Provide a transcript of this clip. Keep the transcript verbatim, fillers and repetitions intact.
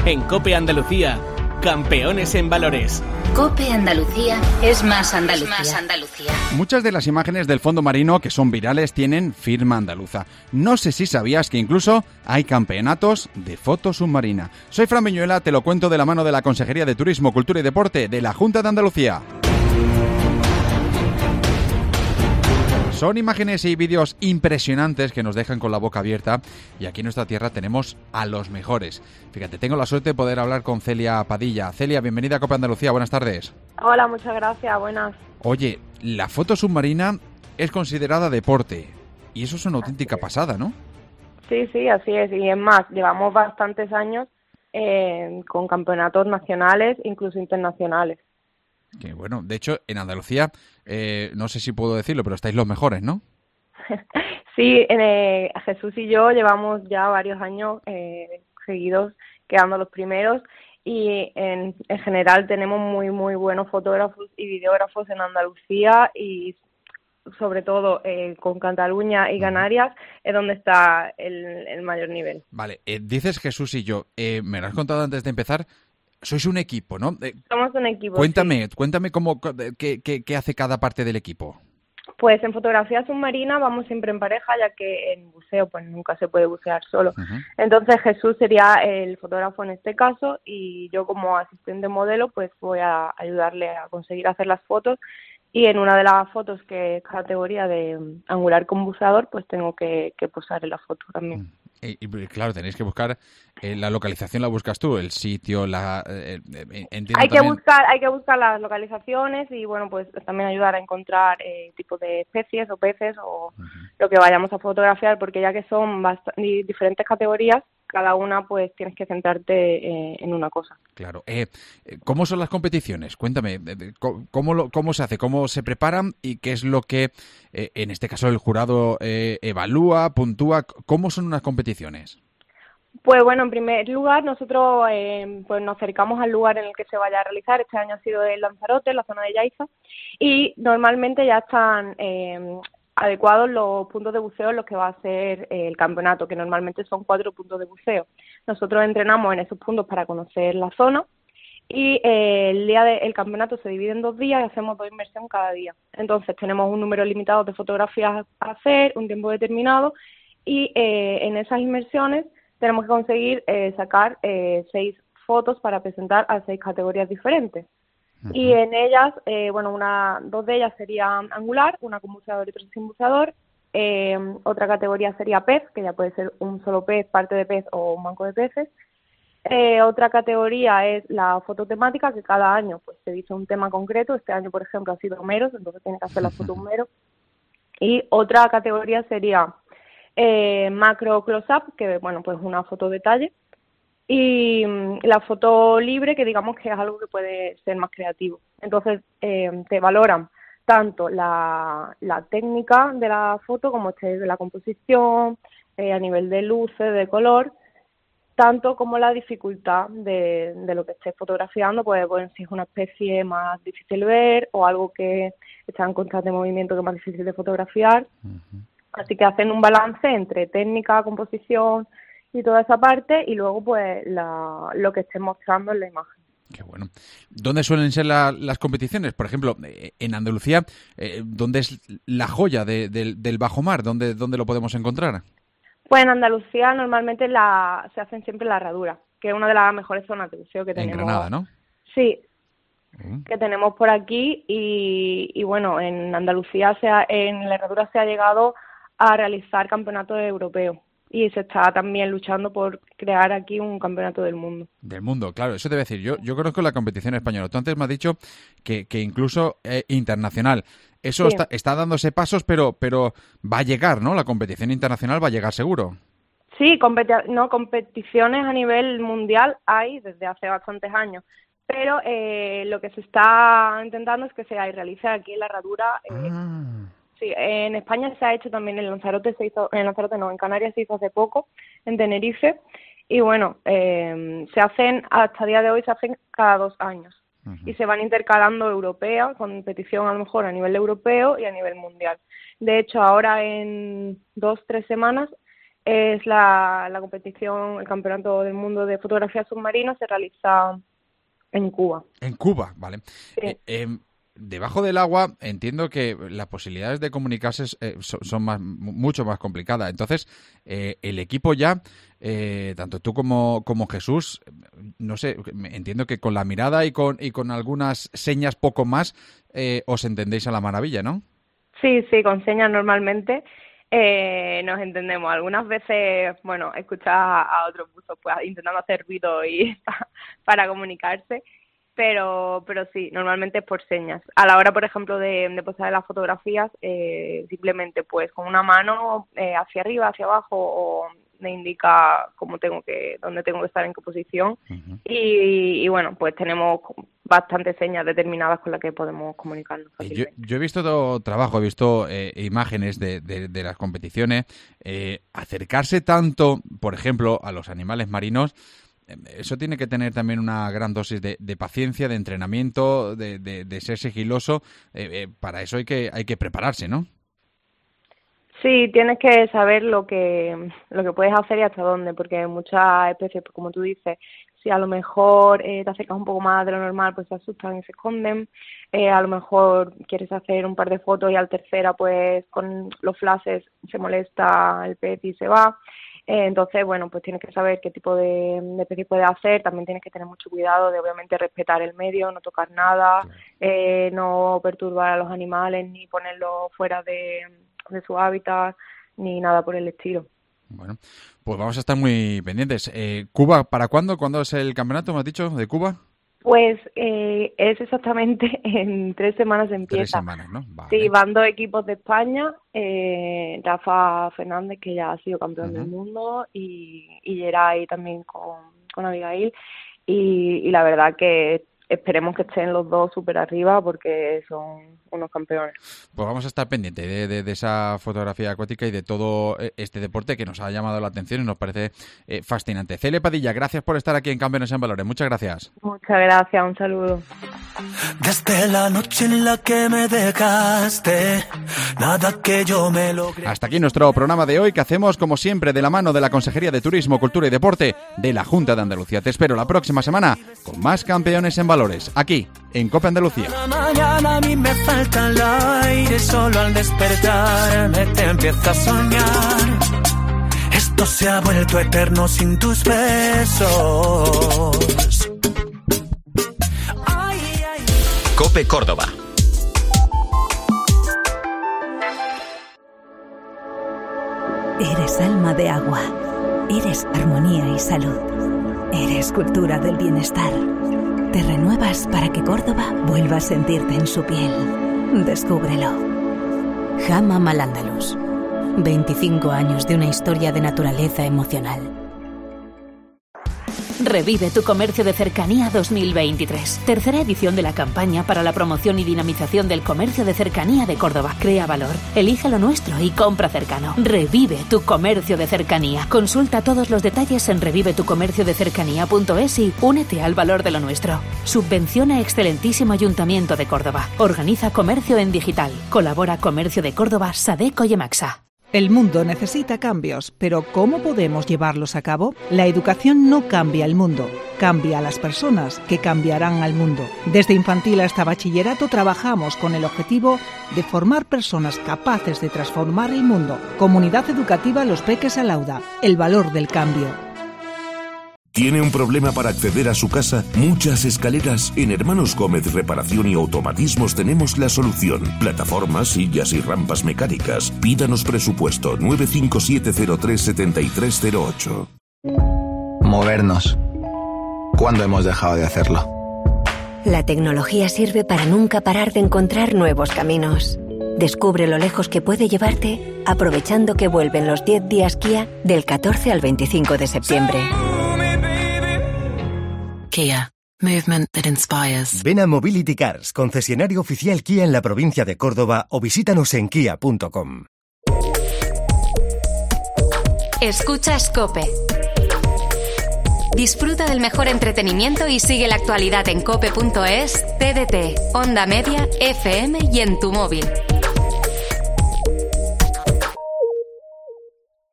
En COPE Andalucía, campeones en valores. COPE Andalucía es más Andalucía. Es más Andalucía. Muchas de las imágenes del fondo marino que son virales tienen firma andaluza. No sé si sabías que incluso hay campeonatos de foto submarina. Soy Fran Viñuela, te lo cuento de la mano de la Consejería de Turismo, Cultura y Deporte de la Junta de Andalucía. Son imágenes y vídeos impresionantes que nos dejan con la boca abierta, y aquí en nuestra tierra tenemos a los mejores. Fíjate, tengo la suerte de poder hablar con Celia Padilla. Celia, bienvenida a COPE Andalucía, buenas tardes. Hola, muchas gracias, buenas. Oye, la foto submarina es considerada deporte, y eso es una auténtica pasada, ¿no? Sí, sí, así es, y es más, llevamos bastantes años eh, con campeonatos nacionales, incluso internacionales. Que bueno, de hecho, en Andalucía, eh, no sé si puedo decirlo, pero estáis los mejores, ¿no? Sí, eh, Jesús y yo llevamos ya varios años eh, seguidos quedando los primeros, y en, en general tenemos muy, muy buenos fotógrafos y videógrafos en Andalucía, y sobre todo eh, con Cataluña y Canarias es donde está el, el mayor nivel. Vale, eh, dices Jesús y yo, eh, me lo has contado antes de empezar. Sois un equipo, ¿no? Eh, Somos un equipo. Cuéntame, sí. cuéntame cómo, qué, qué, qué hace cada parte del equipo. Pues en fotografía submarina vamos siempre en pareja, ya que en buceo pues nunca se puede bucear solo. Uh-huh. Entonces Jesús sería el fotógrafo en este caso, y yo como asistente modelo pues voy a ayudarle a conseguir hacer las fotos, y en una de las fotos que es categoría de angular con buceador pues tengo que, que posar en la foto también. Uh-huh. Y, y claro, tenéis que buscar eh, la localización, la buscas tú, el sitio, la eh, eh, entiendo hay que también... buscar, hay que buscar las localizaciones, y bueno, pues también ayudar a encontrar eh, tipo de especies o peces o uh-huh. lo que vayamos a fotografiar, porque ya que son bast- diferentes categorías, cada una pues tienes que centrarte eh, en una cosa. Claro. Eh, ¿Cómo son las competiciones? Cuéntame, ¿cómo, lo, cómo se hace? ¿Cómo se preparan? ¿Y qué es lo que, eh, en este caso, el jurado eh, evalúa, puntúa? ¿Cómo son unas competiciones? Pues bueno, en primer lugar, nosotros eh, pues nos acercamos al lugar en el que se vaya a realizar. Este año ha sido el Lanzarote, en la zona de Yaiza, y normalmente ya están... Eh, adecuados los puntos de buceo en los que va a ser eh, el campeonato, que normalmente son cuatro puntos de buceo. Nosotros entrenamos en esos puntos para conocer la zona, y eh, el día del campeonato se divide en dos días y hacemos dos inmersiones cada día. Entonces tenemos un número limitado de fotografías a hacer, un tiempo determinado, y eh, en esas inmersiones tenemos que conseguir eh, sacar eh, seis fotos para presentar a seis categorías diferentes. Y en ellas, eh, bueno, una, dos de ellas serían angular, una con buceador y otra sin buceador. Eh, otra categoría sería pez, que ya puede ser un solo pez, parte de pez o un banco de peces. Eh, otra categoría es la foto temática, que cada año pues se dice un tema concreto. Este año, por ejemplo, ha sido meros, entonces tiene que hacer la foto un mero. Y otra categoría sería eh, macro close-up, que bueno, pues una foto detalle. Y la foto libre, que digamos que es algo que puede ser más creativo. Entonces eh, te valoran tanto la, la técnica de la foto como este de la composición, eh, a nivel de luces, de color, tanto como la dificultad de, de lo que estés fotografiando, pues bueno, si es una especie más difícil de ver o algo que está en constante movimiento que es más difícil de fotografiar. Uh-huh. Así que hacen un balance entre técnica, composición y toda esa parte, y luego pues la, lo que estén mostrando en la imagen. Qué bueno. ¿Dónde suelen ser la, las competiciones? Por ejemplo, en Andalucía, eh, ¿dónde es la joya de, de, del bajo mar? ¿Dónde, ¿Dónde lo podemos encontrar? Pues en Andalucía normalmente la, se hacen siempre la Herradura, que es una de las mejores zonas de buceo que tenemos. En Granada, ¿no? Sí, uh-huh. que tenemos por aquí, y, y bueno, en Andalucía, se ha, en la Herradura se ha llegado a realizar campeonatos europeos. Y se está también luchando por crear aquí un campeonato del mundo. Del mundo, claro, eso te voy a decir. Yo, yo conozco la competición española. Tú antes me has dicho que, que incluso eh, internacional. Eso sí. está, está dándose pasos, pero, pero va a llegar, ¿no? La competición internacional va a llegar seguro. Sí, competi- no, competiciones a nivel mundial hay desde hace bastantes años. Pero eh, lo que se está intentando es que se realice aquí en la Herradura. Eh, ah. Sí, en España se ha hecho también, en Lanzarote se hizo, en Lanzarote no, en Canarias se hizo hace poco, en Tenerife, y bueno, eh, se hacen, hasta el día de hoy se hacen cada dos años, uh-huh. y se van intercalando europea, competición a lo mejor a nivel europeo y a nivel mundial. De hecho, ahora en dos, tres semanas es la, la competición, el Campeonato del Mundo de Fotografía Submarina, se realiza en Cuba. En Cuba, vale. Sí. Eh, eh, debajo del agua entiendo que las posibilidades de comunicarse eh, son, son más, mucho más complicadas. Entonces, eh, el equipo ya, eh, tanto tú como, como Jesús, no sé, entiendo que con la mirada y con, y con algunas señas poco más, eh, os entendéis a la maravilla, ¿no? Sí, sí, con señas normalmente eh, nos entendemos. Algunas veces, bueno, escuchas a, a otros buzos pues intentando hacer ruido y para comunicarse, pero pero sí, normalmente es por señas. A la hora, por ejemplo, de, de posar las fotografías, eh, simplemente pues con una mano eh, hacia arriba, hacia abajo, o me indica cómo tengo que, dónde tengo que estar, en qué posición. Uh-huh. y, y bueno, pues tenemos bastantes señas determinadas con las que podemos comunicarnos fácilmente. Yo, yo he visto todo trabajo, he visto eh, imágenes de, de, de las competiciones. Eh, acercarse tanto, por ejemplo, a los animales marinos, eh, eso tiene que tener también una gran dosis de, de paciencia, de entrenamiento, de, de, de ser sigiloso. Eh, eh, para eso hay que hay que prepararse, ¿no? Sí, tienes que saber lo que lo que puedes hacer y hasta dónde, porque muchas especies, pues como tú dices, si a lo mejor eh, te acercas un poco más de lo normal, pues se asustan y se esconden. Eh, a lo mejor quieres hacer un par de fotos y al tercera, pues con los flashes se molesta el pez y se va. Eh, entonces, bueno, pues tienes que saber qué tipo de, de pez puedes hacer. También tienes que tener mucho cuidado de, obviamente, respetar el medio, no tocar nada, eh, no perturbar a los animales ni ponerlos fuera de, de su hábitat ni nada por el estilo. Bueno, pues vamos a estar muy pendientes. Eh, ¿Cuba para cuándo? ¿Cuándo es el campeonato, me has dicho, de Cuba? Pues eh, es exactamente en tres semanas empieza. Tres semanas, ¿no? Vale. Sí, van dos equipos de España, eh, Rafa Fernández, que ya ha sido campeón uh-huh. del mundo, y, y Geray también con, con Abigail, y, y la verdad que esperemos que estén los dos súper arriba porque son unos campeones. Pues vamos a estar pendientes de, de, de esa fotografía acuática y de todo este deporte que nos ha llamado la atención y nos parece eh, fascinante. Celia Padilla, gracias por estar aquí en Campeones en Valores. Muchas gracias. Muchas gracias, un saludo. Desde la noche en la que me dejaste, nada que yo me logre. Hasta aquí nuestro programa de hoy, que hacemos como siempre de la mano de la Consejería de Turismo, Cultura y Deporte de la Junta de Andalucía. Te espero la próxima semana con más Campeones en Valores, aquí en COPE Andalucía. La mañana a mí me falta el aire, solo al despertarme te empieza a soñar. Esto se ha vuelto eterno sin tus besos. Ay, ay. COPE Córdoba. Eres alma de agua. Eres armonía y salud. Eres cultura del bienestar. Te renuevas para que Córdoba vuelva a sentirte en su piel. Descúbrelo. Jama Malandalus. veinticinco años de una historia de naturaleza emocional. Revive tu comercio de cercanía dos mil veintitrés. Tercera edición de la campaña para la promoción y dinamización del comercio de cercanía de Córdoba. Crea valor, elige lo nuestro y compra cercano. Revive tu comercio de cercanía. Consulta todos los detalles en revive tu comercio de cercanía punto es y únete al valor de lo nuestro. Subvenciona excelentísimo Ayuntamiento de Córdoba. Organiza comercio en digital. Colabora Comercio de Córdoba, Sadeco y Emaxa. El mundo necesita cambios, pero ¿cómo podemos llevarlos a cabo? La educación no cambia el mundo, cambia a las personas que cambiarán al mundo. Desde infantil hasta bachillerato trabajamos con el objetivo de formar personas capaces de transformar el mundo. Comunidad Educativa Los Peques Alauda, el valor del cambio. ¿Tiene un problema para acceder a su casa? ¿Muchas escaleras? En Hermanos Gómez Reparación y Automatismos tenemos la solución. Plataformas, sillas y rampas mecánicas. Pídanos presupuesto nueve cinco siete cero tres siete tres cero ocho. Movernos. ¿Cuándo hemos dejado de hacerlo? La tecnología sirve para nunca parar de encontrar nuevos caminos. Descubre lo lejos que puede llevarte aprovechando que vuelven los diez días Kia del catorce al veinticinco de septiembre. Kia. Movement that inspires. Ven a Mobility Cars, concesionario oficial Kia en la provincia de Córdoba, o visítanos en kia punto com. Escuchas COPE. Disfruta del mejor entretenimiento y sigue la actualidad en cope punto es, T D T, Onda Media, F M y en tu móvil.